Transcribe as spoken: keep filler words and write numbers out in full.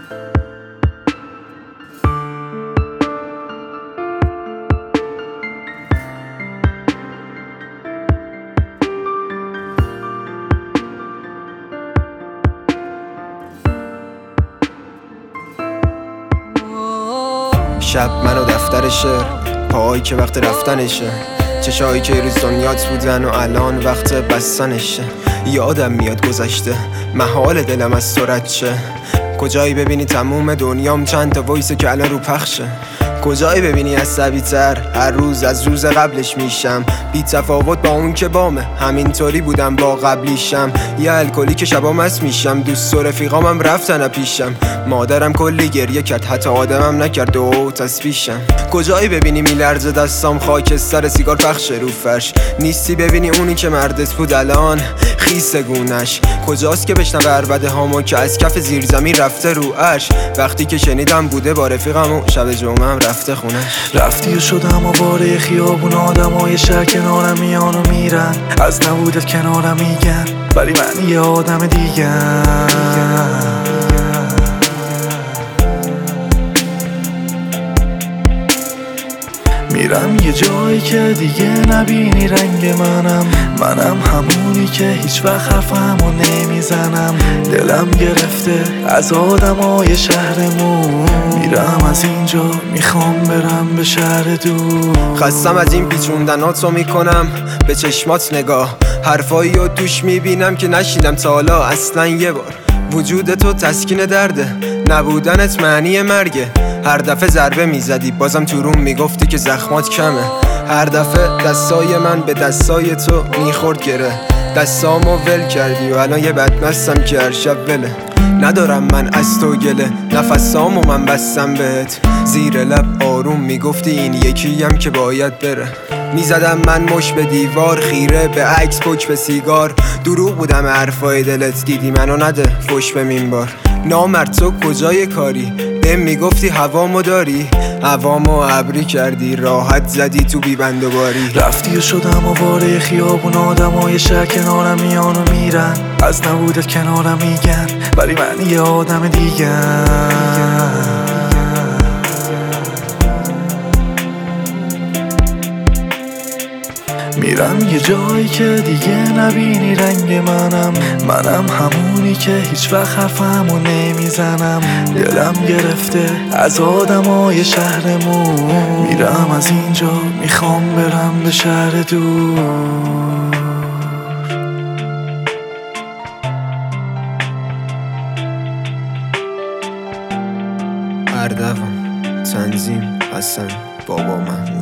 شب منو دفتر شعر، پاهایی که وقت رفتنشه، چشایی که روز دنیات بودن و الان وقت بستنشه. یادم میاد گذشته، محال دلم از تو رد شه. کجایی ببینی تموم دنیام چند تا وایسه که الان رو پخشه. کجایی ببینی عصبی تر، هر روز از روز قبلش میشم بی تفاوت با اون که بامه. همینطوری بودم با قبلیشم، یه الکلی که شبا مست میشم. دوست و رفیقامم رفتن پیشم، مادرم کلی گریه کرد حتی آدمم نکرد و تسبیشم. کجایی ببینی میلرزه دستام خاکستر سیگار پخش رو فرش. نیستی ببینی اونی که مردت بود الان خیس گونش. کجاست که بشنوه عربده هامو که از کف زیرزمین رفته رو عرش. وقتی که شنیدم بوده با رفیقم و شب جمعم رفته خونش. رفتی و شدم آواره خیابون، آدمای شهر کنارم میان و میرن، از نبودت کنارم میگن ولی من یه آدم دیگه. میرم یه جایی که دیگه نبینی رنگ منم. منم همونی که هیچ وقت حرفمو نمیزنم. دلم گرفته از آدمای شهرمون. میرم از اینجا میخوام برم به شهر دور. خستم از این پیچوندناتو میکنم به چشمات نگاه. حرفایی رو توش میبینم که نشیدم تا حالا اصلا یه بار. وجود تو تسکین درده، نبودنت معنی مرگه. هر دفعه ضربه میزدی بازم تو روم میگفتی که زخمات کمه. هر دفعه دستای من به دستای تو میخورد گره. دستامو ول کردی و الان یه بدمستم که هر شب وله. ندارم من از تو گله، نفسامو من بستم بهت. زیر لب آروم میگفتی این یکیم که باید بره. میزدم من مش به دیوار، خیره به عکس پک به سیگار. دروغ بودم حرفای دلت، دیدی منو نده فش به منبار. نامرد تو کجای کاری، بهم میگفتی هوامو داری. هوامو ابری کردی، راحت زدی تو بیبند و باری. رفتی و شدم آواره خیابون، آدمای شهر کنارم میان و میرن، از نبودت کنارم میگن ولی من یه آدم دیگه. میرم یه جایی که دیگه نبینی رنگ منم. منم همونی که هیچ وقت حرفمو نمیزنم. دلم گرفته از آدمای شهرمون. میرم از اینجا میخوام برم به شهر دور. اردوان تنظیم حسن بابا محمود.